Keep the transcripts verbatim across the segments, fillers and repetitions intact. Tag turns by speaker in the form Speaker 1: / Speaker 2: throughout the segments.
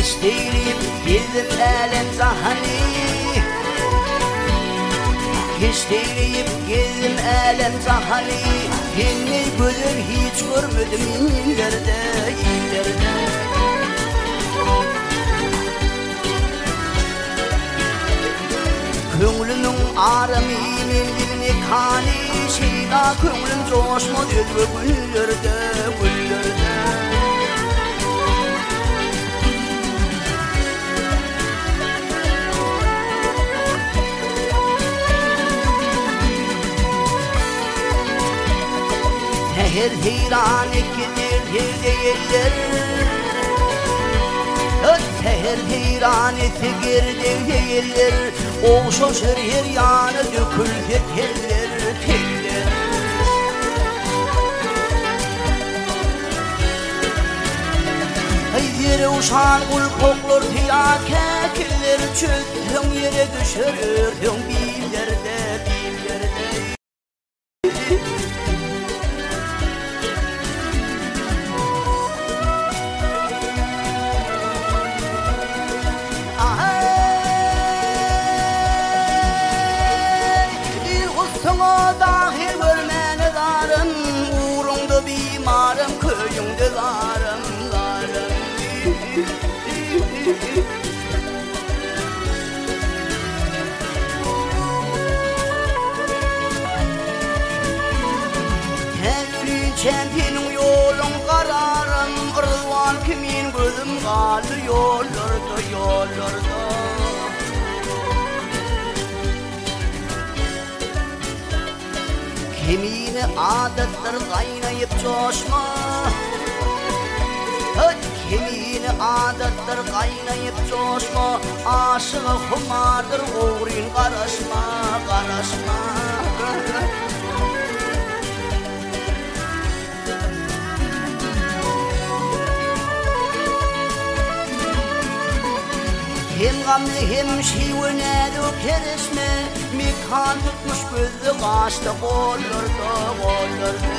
Speaker 1: Geçtiğim girdim elem zahani Geçtiğim girdim elem zahani Yeni gözüm hiç görmedim illerde illerde Köngülümün ağrımı mendilini kani Şeyda köngülüm coşmadı güllerde güllerde Her heyran ikidir her değiller Her heyran ikidir her değiller O şoşur her yanı dökülür teller teller Yere uşan kul koklar tiya kekiller Çöktüm yere düşürürdüm billerde billerde Sana dahil görmeni zarım Uğrunda bimarım köyümde zarım zarım Kendini çempinin yolun kararım Rıdvan kimin gözüm kalır yollarda yollarda Kemiğine adetler kaynayıp coşma Kemiğine adetler kaynayıp coşma Aşığı humardır uğrun karışma karışma Hem gamlı hem şivine dökeresme Mekan tutmuş gözü kaçta kollarda kollarda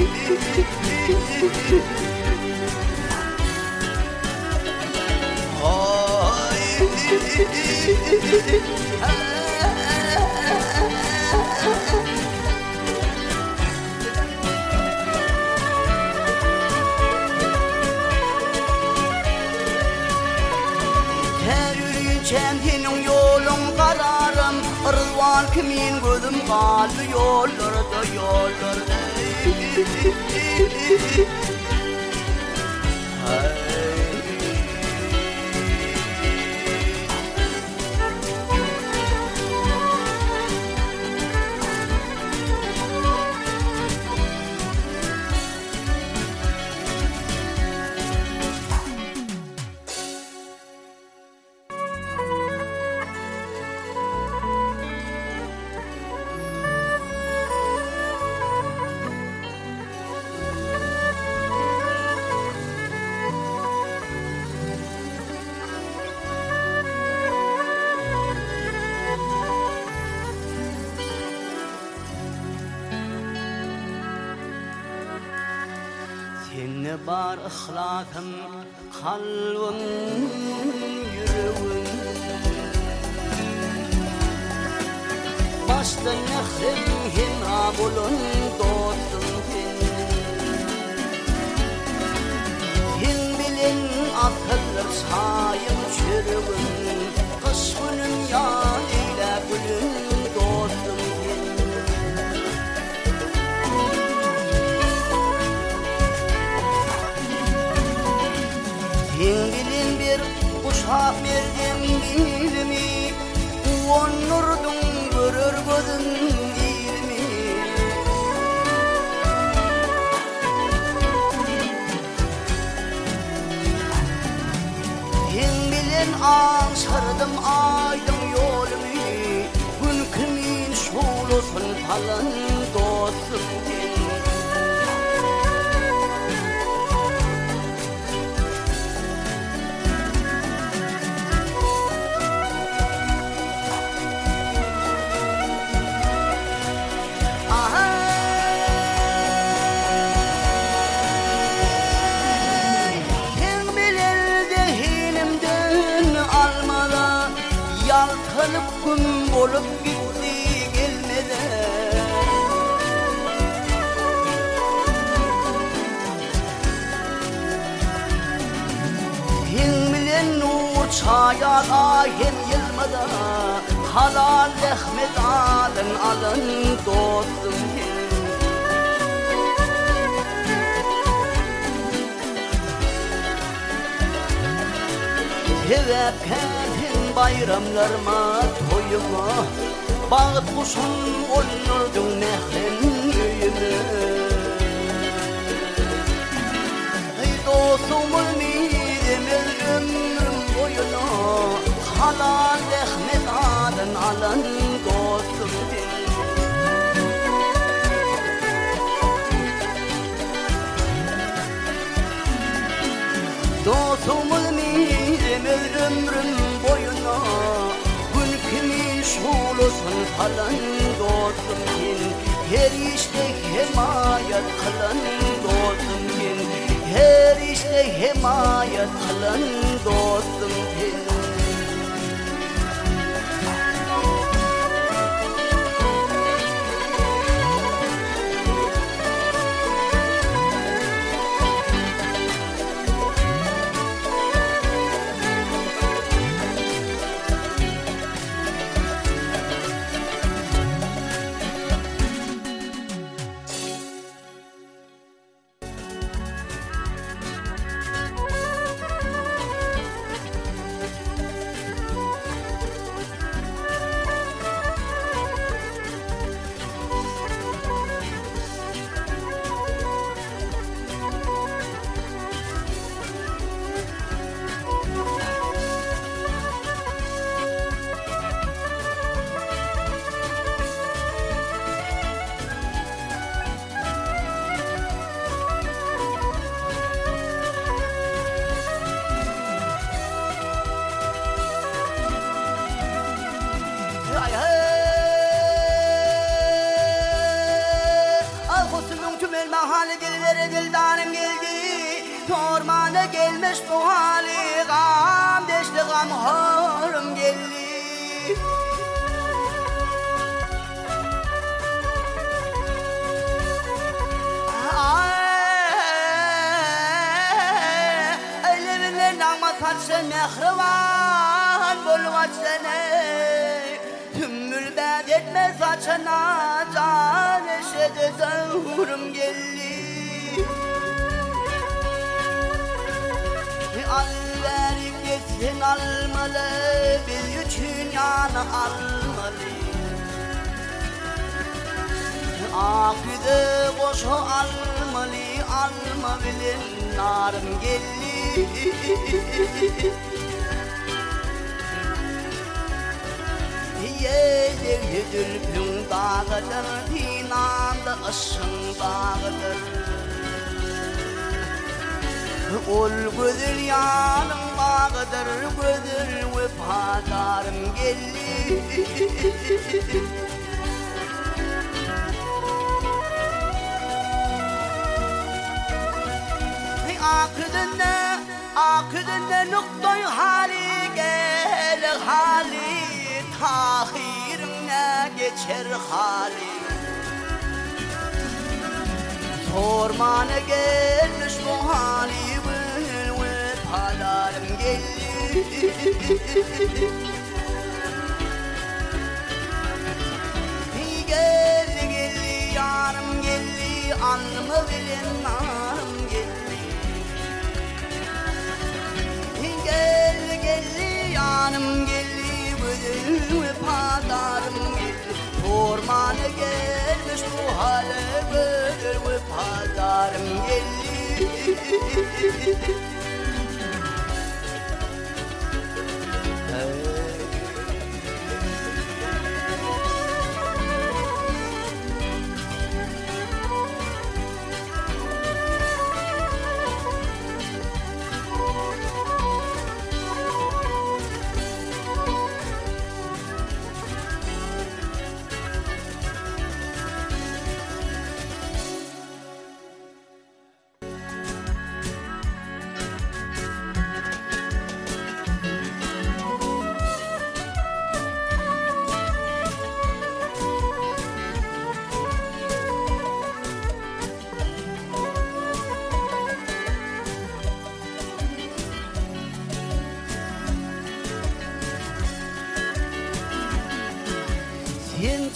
Speaker 1: Çempinin yolun kararım Rıdvan kimin gözüm kaldı yollarda yollarda Seni bar ahlakım, kalbim, yüreğim Başta nehrim hem abulun dostum sen Sen bilin akıllar sayım çürüğüm Kış günüm ya eyle gülüm dostum sen Sen bilin bir kuşak verdim dilimi Onurdun görür gözün ilmi Sen bilin ansırdım aydın yolumu Gün kimin şulusun falan dostum sen Kim bilir dehinimde Alıp gün bolup gitti gelmeden. Hin bilen nur çayar ahin yılmada, halal Ahmet alın alın dostum hin. Hevepken bayramlarıma toyuma, bağıt kuşun oynurdun nehren üyüme. Dostum ümidimil ömrüm boyuna, halal Ahmet alın alın dostum din. Dostum ümidimil ömrüm boyuna, gün kimin şulusun falan dostum din. Her işte himayet kılan dostum din. Her işte himayet kılan dostum din. Mahalle dillere dildanım geldi, ormana gelmiş bu hali, gam deşti gam horum geldi. Ellerinde nama saçı mehrivan bulvaç seni, tümmül bed etme saçına can eşedi zahurum geldi. Al verip gitsin almalı, biz üçün yana almalı. Akıdı boşu almalı, alma bilin narım geldi. Yedir yedir pün dağıdır, dinanda ışın dağıdır. Ol gözür yanım bağıdır, gözür vefadarım geldi. Akıdında, akıdında noktoy hali gel hali, tahirine geçer hali. Ormana gelmiş bu hali, vıl vıl padarım geldi. Geldi geldi yanım geldi, alnımı bilin narım geldi. Geldi geldi yanım geldi, vıl vıl padarım geldi. Ormana gelmiş bu hale, vıl vıl padarım geldi.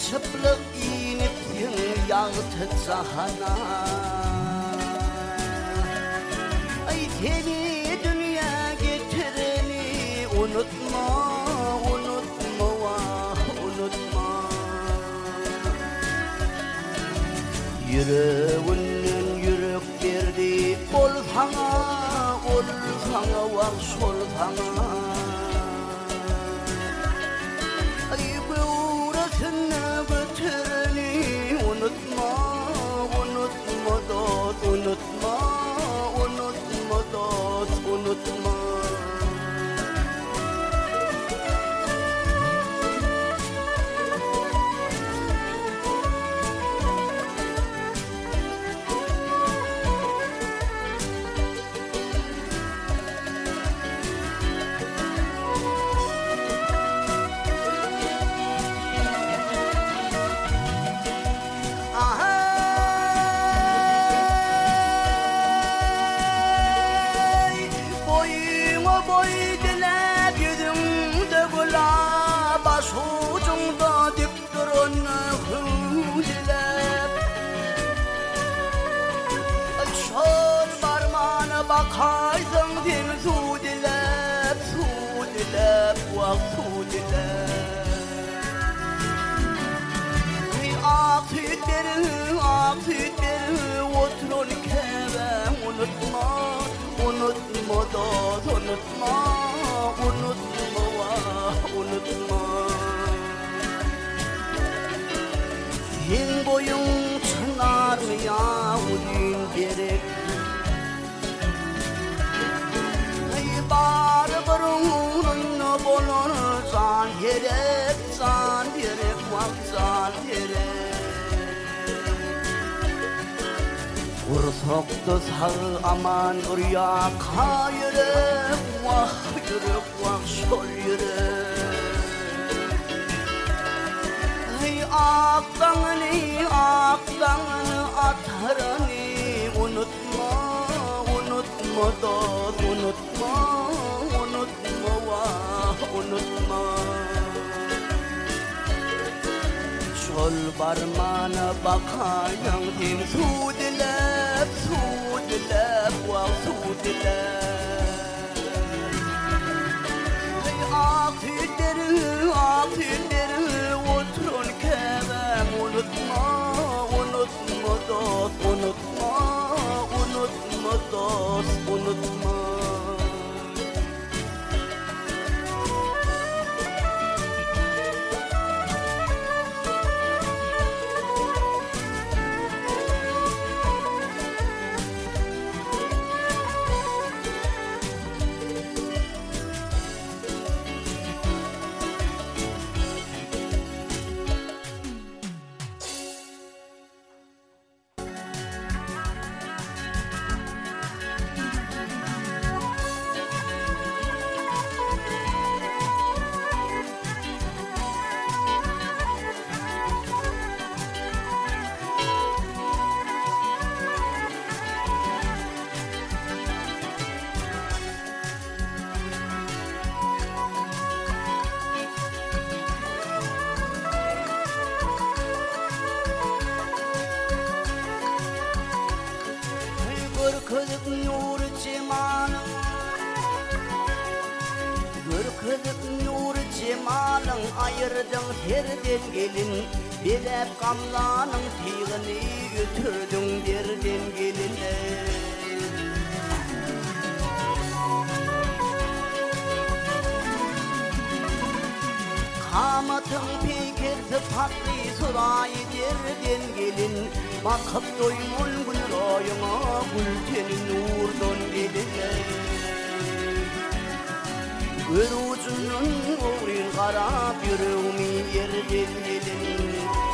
Speaker 1: çıplak inip yağıtı hana. Ay seni dünya getireni unutma, unutma, vah unutma. Yüreğinden yürek verdi ol sana, ol sana, vah sol sana. Ay burasını götüreni unutma, unutma dost, unutma, unutma dost, unutma. Bakarsın din su dilep, su dilep, vah su dilep. Ak sütleri, ak sütleri oturun keve unutma, unutma dost, unutma, unutma vah unutma. Sen boyun çınar mı yağmurun gerek? Bar barunun bolon zan yerek, zan yerek, vak zan yerek. Ursoktu sağ aman urya ka yürek, vah yürek, vah şol yürek. Hey aklını, aklını atarını unutma, unutma dost, unutma, unutma vah unutma. Şol barmana bakayım din su dilep, su dilep, vah su dilep. Hey ak sütleri, ak sütleri oturun kevem unutma, unutma dost, unutma, unutma dost, unutma. Kırkızık nur cemalın, kırkızık nur cemalın ayırdın herden gelin, bilep kamlanın tığını götürdün derden geline. Kamatın pekir sıfatlı surayı derden gelin, bakıp doymun gül rayına gül tenin nurdan geline. Gör ucunun uğrin karab yüreğimi yerden gelin.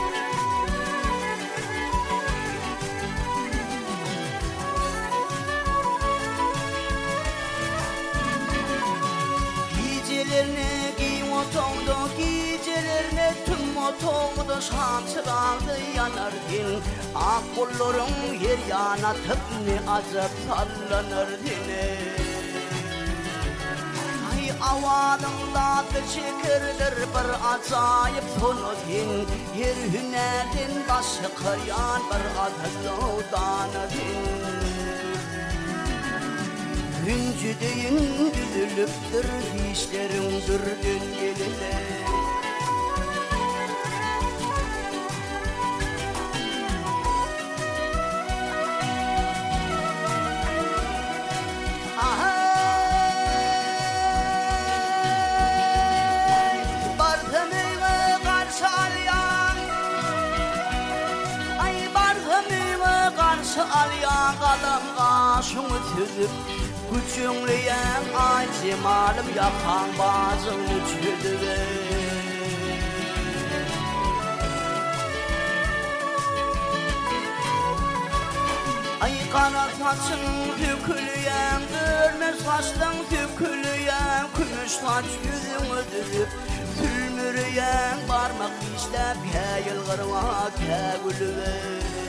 Speaker 1: Gecelerine giy otoğda, gecelerine tüm otoğda şam çırağında yanardın. Ak kollarım her yana tıp ne azap sallanırdın. Ay avanın tadı çekirdir bir acayip tonodin Her hünerin başı kıyan bir adlı danadin Hüncüdeyin üzülüptür dişlerin dürdün geline Alyan kalınga şunu tüzüp Küçünleyen ay cemalım yakan bazını çüdüve Ay kara saçın tükülüyen Görme saçtan tükülüyen Kümüş saç yüzünü düzüp Tülmürüyen parmak işlep Kayılgırma kagülüve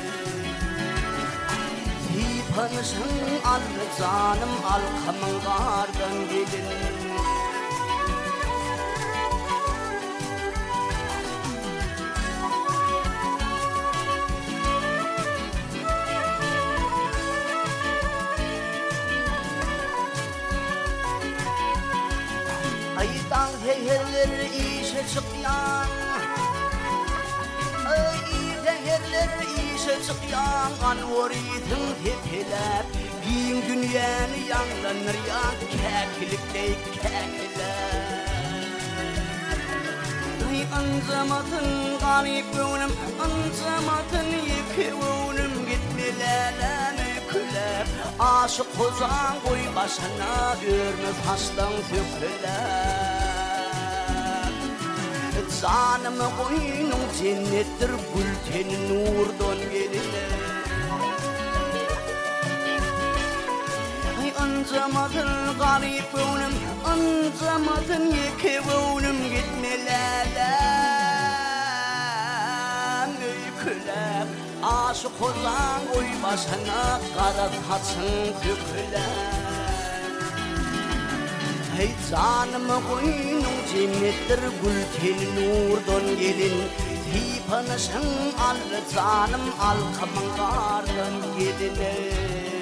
Speaker 1: Panışın allı canım alkamın gardan gelin Aydan heyherler işe çıkyan Ay heyherler işe çıkyan Anvoritin tepeler Bin dünyanı yanlanır yan Kekilikte kekiler Ay anzamatın garip önüm Anzamatın yıkı önüm Gitmelerden öküler Aşık ozan koy başına Görmez hastan tüpüler Canımı koynun cennettir Gültenin nurdan geline Ay ancamadın garip önüm Ancamadın yeke önüm Gitmelerden öyküler Aşık olan koy başına Kara taçın tüküler Hey canımı koynun cennettir Gültenin nurdan gelin Tipanışın allı canım Alkamın gardan geline